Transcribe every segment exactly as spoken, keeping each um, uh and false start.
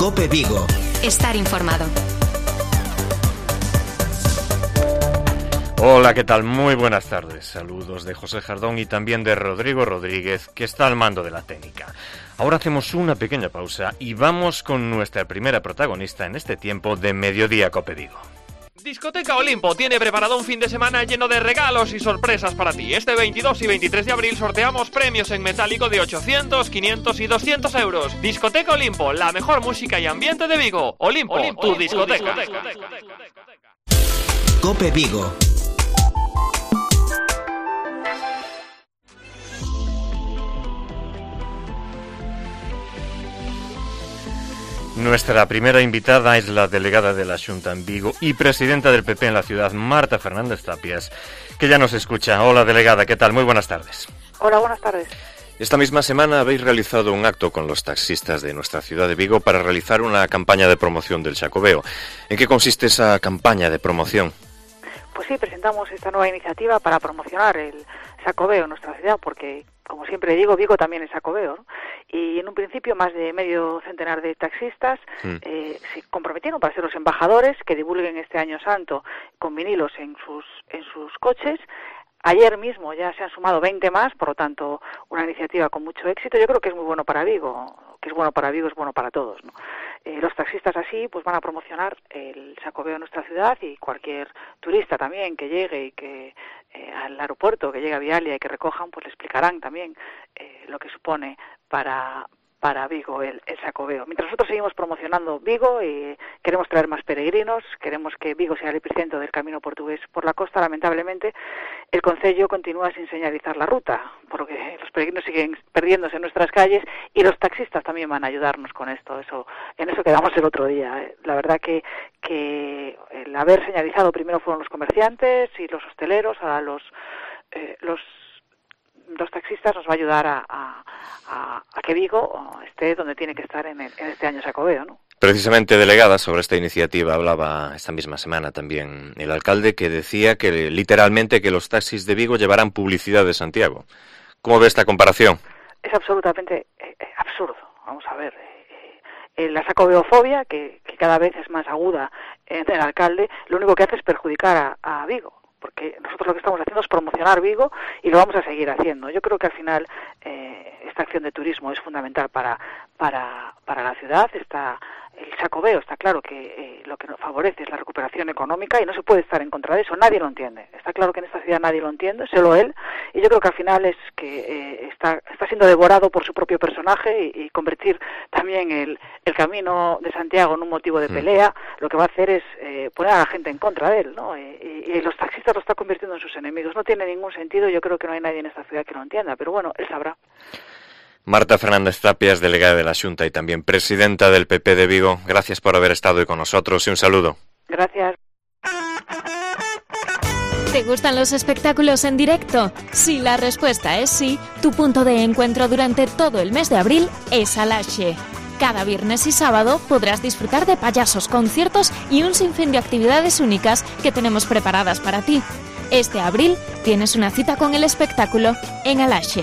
COPE Vigo. Estar informado. Hola, ¿qué tal? Muy buenas tardes. Saludos de José Jardón y también de Rodrigo Rodríguez, que está al mando de la técnica. Ahora hacemos una pequeña pausa y vamos con nuestra primera protagonista en este tiempo de Mediodía COPE Vigo. Discoteca Olimpo tiene preparado un fin de semana lleno de regalos y sorpresas para ti. Este veintidós y veintitrés de abril sorteamos premios en metálico de ochocientos, quinientos y doscientos euros. Discoteca Olimpo, la mejor música y ambiente de Vigo. Olimpo, Olimpo tu, discoteca. tu discoteca. COPE Vigo. Nuestra primera invitada es la delegada de la Xunta en Vigo y presidenta del P P en la ciudad, Marta Fernández Tapias, que ya nos escucha. Hola, delegada, ¿qué tal? Muy buenas tardes. Hola, buenas tardes. Esta misma semana habéis realizado un acto con los taxistas de nuestra ciudad de Vigo para realizar una campaña de promoción del Xacobeo. ¿En qué consiste esa campaña de promoción? Pues sí, presentamos esta nueva iniciativa para promocionar el Xacobeo en nuestra ciudad, porque, como siempre digo, Vigo también es Xacobeo, ¿no? Y en un principio más de medio centenar de taxistas mm. eh, se comprometieron para ser los embajadores que divulguen este Año Santo con vinilos en sus en sus coches. Ayer mismo ya se han sumado veinte más, por lo tanto, una iniciativa con mucho éxito. Yo creo que es muy bueno para Vigo, que es bueno para Vigo es bueno para todos, ¿no? Eh, los taxistas así pues van a promocionar el Xacobeo en nuestra ciudad, y cualquier turista también que llegue y que eh, al aeropuerto, que llegue a Vialia y que recojan, pues le explicarán también eh, lo que supone para para Vigo el, el Xacobeo. Mientras nosotros seguimos promocionando Vigo y queremos traer más peregrinos, queremos que Vigo sea el epicentro del camino portugués por la costa, lamentablemente el concello continúa sin señalizar la ruta, por lo que los peregrinos siguen perdiéndose en nuestras calles, y los taxistas también van a ayudarnos con esto. Eso, en eso quedamos el otro día. La verdad que, que el haber señalizado primero fueron los comerciantes y los hosteleros, ahora los eh, los los taxistas nos va a ayudar a, a, a, a que Vigo esté donde tiene que estar en, el, en este año Xacobeo, ¿no? Precisamente, delegada, sobre esta iniciativa hablaba esta misma semana también el alcalde, que decía que literalmente que los taxis de Vigo llevarán publicidad de Santiago. ¿Cómo ve esta comparación? Es absolutamente eh, absurdo. Vamos a ver, eh, eh, la xacobeofobia, que, que cada vez es más aguda en el alcalde, lo único que hace es perjudicar a, a Vigo, porque nosotros lo que estamos haciendo es promocionar Vigo y lo vamos a seguir haciendo. Yo creo que al final eh, esta acción de turismo es fundamental para para para la ciudad. Está el Xacobeo, está claro que eh, lo que nos favorece es la recuperación económica y no se puede estar en contra de eso. Nadie lo entiende. Está claro que en esta ciudad nadie lo entiende, solo él. Y yo creo que al final es que eh, está está siendo devorado por su propio personaje, y, y convertir también el, el camino de Santiago en un motivo de pelea, lo que va a hacer es eh, poner a la gente en contra de él, ¿no? Y, y, y los taxistas lo está convirtiendo en sus enemigos. No tiene ningún sentido. Yo creo que no hay nadie en esta ciudad que lo entienda, pero bueno, él sabrá. Marta Fernández Tapias, delegada de la Xunta y también presidenta del P P de Vigo, gracias por haber estado hoy con nosotros y un saludo. Gracias. ¿Te gustan los espectáculos en directo? Si la respuesta es sí, tu punto de encuentro durante todo el mes de abril es Alaxe. Cada viernes y sábado podrás disfrutar de payasos, conciertos y un sinfín de actividades únicas que tenemos preparadas para ti. Este abril tienes una cita con el espectáculo en Alaxe.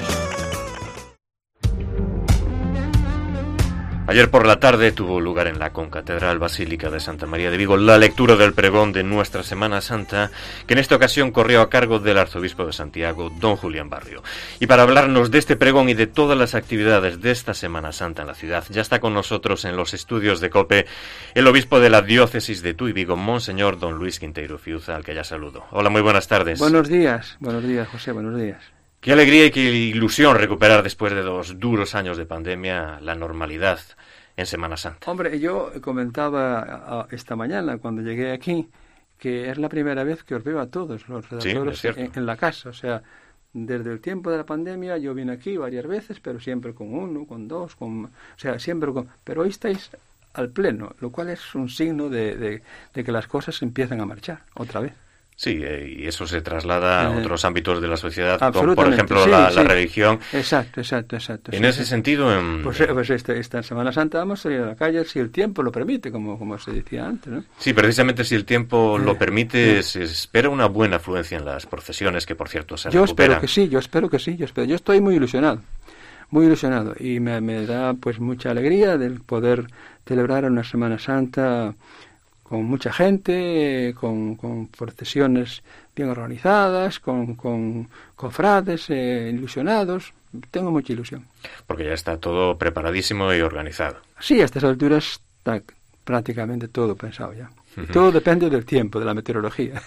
Ayer por la tarde tuvo lugar en la Concatedral Basílica de Santa María de Vigo la lectura del pregón de nuestra Semana Santa, que en esta ocasión corrió a cargo del arzobispo de Santiago, don Julián Barrio. Y para hablarnos de este pregón y de todas las actividades de esta Semana Santa en la ciudad, ya está con nosotros en los estudios de COPE el obispo de la diócesis de Tui Vigo, Monseñor don Luis Quinteiro Fiuza, al que ya saludo. Hola, muy buenas tardes. Buenos días, buenos días, José, buenos días. Qué alegría y qué ilusión recuperar después de dos duros años de pandemia la normalidad en Semana Santa. Hombre, yo comentaba esta mañana cuando llegué aquí que es la primera vez que os veo a todos los redactores sí, en, en la casa. O sea, desde el tiempo de la pandemia yo vine aquí varias veces, pero siempre con uno, con dos, con, o sea, siempre con... Pero hoy estáis al pleno, lo cual es un signo de, de, de que las cosas empiezan a marchar otra vez. Sí, eh, y eso se traslada a eh, otros ámbitos de la sociedad, como por ejemplo sí, la, sí. la religión. Exacto, exacto, exacto. En sí, ese sí. sentido... En... Pues, pues este, esta Semana Santa vamos a salir a la calle si el tiempo lo permite, como, como se decía antes, ¿no? Sí, precisamente si el tiempo eh, lo permite, eh. se espera una buena afluencia en las procesiones, que por cierto se yo recuperan. Yo espero que sí, yo espero que sí, yo espero. Yo estoy muy ilusionado. muy ilusionado y me, me da pues mucha alegría del poder celebrar una Semana Santa con mucha gente, con, con procesiones bien organizadas, con, con cofrades eh, ilusionados. Tengo mucha ilusión. Porque ya está todo preparadísimo y organizado. Sí, a estas alturas está prácticamente todo pensado ya. Uh-huh. Todo depende del tiempo, de la meteorología.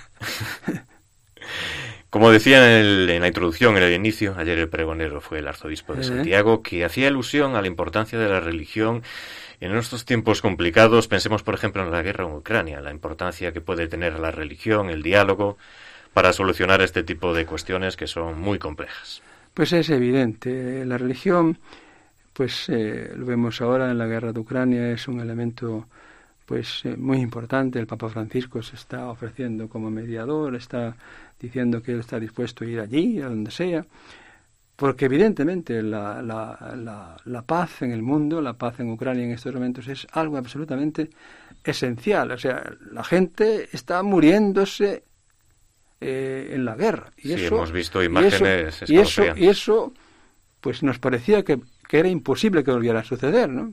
Como decía en, el, en la introducción, en el inicio, ayer el pregonero fue el arzobispo de ¿Eh? Santiago, que hacía alusión a la importancia de la religión en estos tiempos complicados. Pensemos, por ejemplo, en la guerra en Ucrania, la importancia que puede tener la religión, el diálogo, para solucionar este tipo de cuestiones que son muy complejas. Pues es evidente. La religión, pues eh, lo vemos ahora en la guerra de Ucrania, es un elemento pues eh, muy importante. El Papa Francisco se está ofreciendo como mediador, está diciendo que él está dispuesto a ir allí, a donde sea, porque evidentemente la, la, la, la paz en el mundo, la paz en Ucrania en estos momentos es algo absolutamente esencial. O sea, la gente está muriéndose eh, en la guerra. Y sí, eso, hemos visto imágenes y eso, y eso, y eso pues nos parecía que, que era imposible que volviera a suceder, ¿no?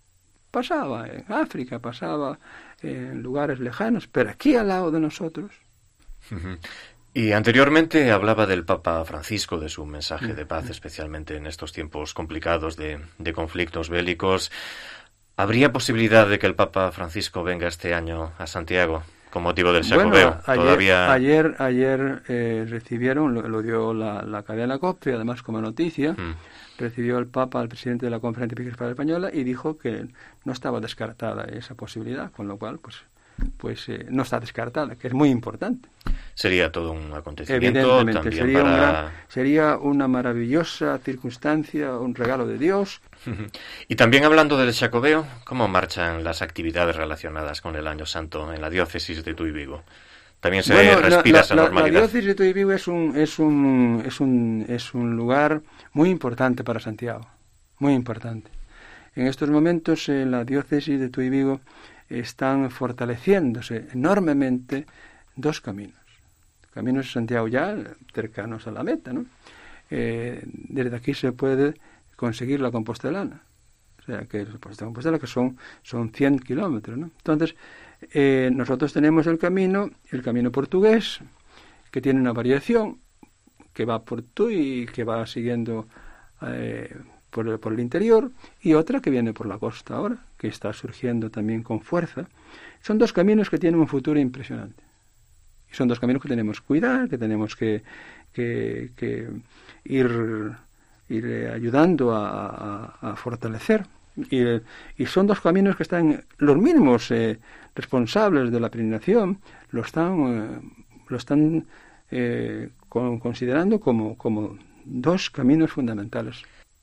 Pasaba en África, pasaba en lugares lejanos, pero aquí al lado de nosotros. Uh-huh. Y anteriormente hablaba del Papa Francisco, de su mensaje de paz, especialmente en estos tiempos complicados de, de conflictos bélicos. ¿Habría posibilidad de que el Papa Francisco venga este año a Santiago con motivo del Xacobeo? Bueno, ayer, Todavía... ayer, ayer eh, recibieron, lo, lo dio la, la cadena COPE, además como noticia, mm. recibió el Papa al presidente de la Conferencia Episcopal Española y dijo que no estaba descartada esa posibilidad, con lo cual, pues, pues eh, no está descartada, que es muy importante. Sería todo un acontecimiento. Evidentemente, sería, para... un gran, sería una maravillosa circunstancia, un regalo de Dios. Y también hablando del Xacobeo, ¿cómo marchan las actividades relacionadas con el Año Santo en la diócesis de Tui Vigo? También se bueno, respira la, esa la, normalidad. La diócesis de Tui Vigo es un, es, un, es, un, es un lugar muy importante para Santiago, muy importante. En estos momentos en la diócesis de Tui Vigo están fortaleciéndose enormemente dos caminos. Caminos de Santiago ya cercanos a la meta, ¿no? Eh, desde aquí se puede conseguir la Compostelana, o sea que la Compostela que son son cien kilómetros, ¿no? Entonces eh, nosotros tenemos el camino, el camino portugués, que tiene una variación que va por Tui y que va siguiendo eh, por, por el interior, y otra que viene por la costa ahora, que está surgiendo también con fuerza. Son dos caminos que tienen un futuro impresionante. Son dos caminos que tenemos que cuidar, que tenemos que, que, que ir, ir ayudando a, a, a fortalecer. Y, y son dos caminos que están, los mismos eh, responsables de la peregrinación, lo están, eh, lo están eh, con, considerando como, como dos caminos fundamentales.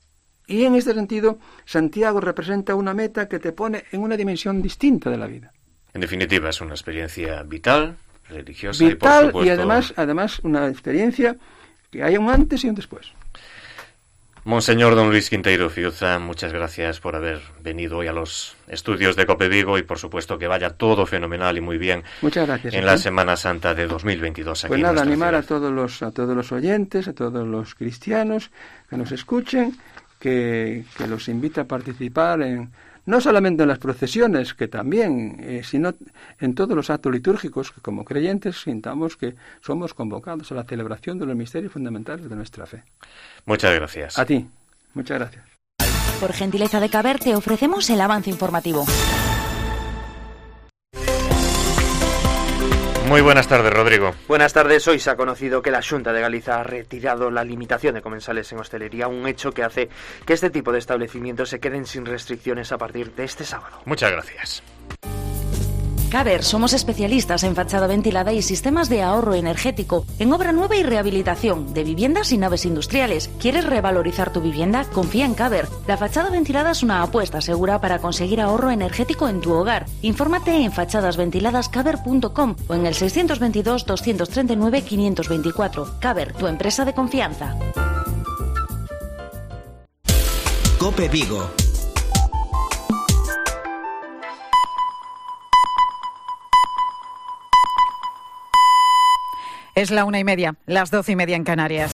Y en este sentido, Santiago representa una meta que te pone en una dimensión distinta de la vida. En definitiva, es una experiencia vital, religiosa vital, y por supuesto... y además, además una experiencia que haya un antes y un después. Monseñor don Luis Quinteiro Fiuza, muchas gracias por haber venido hoy a los estudios de COPE Vigo y por supuesto que vaya todo fenomenal y muy bien. Muchas gracias. En la Semana Santa de dos mil veintidós aquí pues nada, en animar ciudad. a todos los a todos los oyentes, a todos los cristianos que nos escuchen, que, que los invita a participar en no solamente en las procesiones, que también, eh, sino en todos los actos litúrgicos, que como creyentes sintamos que somos convocados a la celebración de los misterios fundamentales de nuestra fe. Muchas gracias. A ti, muchas gracias. Por gentileza de Caber te ofrecemos el avance informativo. Muy buenas tardes, Rodrigo. Buenas tardes. Hoy se ha conocido que la Xunta de Galiza ha retirado la limitación de comensales en hostelería, un hecho que hace que este tipo de establecimientos se queden sin restricciones a partir de este sábado. Muchas gracias. Caber, somos especialistas en fachada ventilada y sistemas de ahorro energético, en obra nueva y rehabilitación de viviendas y naves industriales. ¿Quieres revalorizar tu vivienda? Confía en Caber. La fachada ventilada es una apuesta segura para conseguir ahorro energético en tu hogar. Infórmate en fachadas ventiladas caber punto com o en el seiscientos veintidós, doscientos treinta y nueve, quinientos veinticuatro. Caber, tu empresa de confianza. COPE Vigo. Es la una y media, las doce y media en Canarias.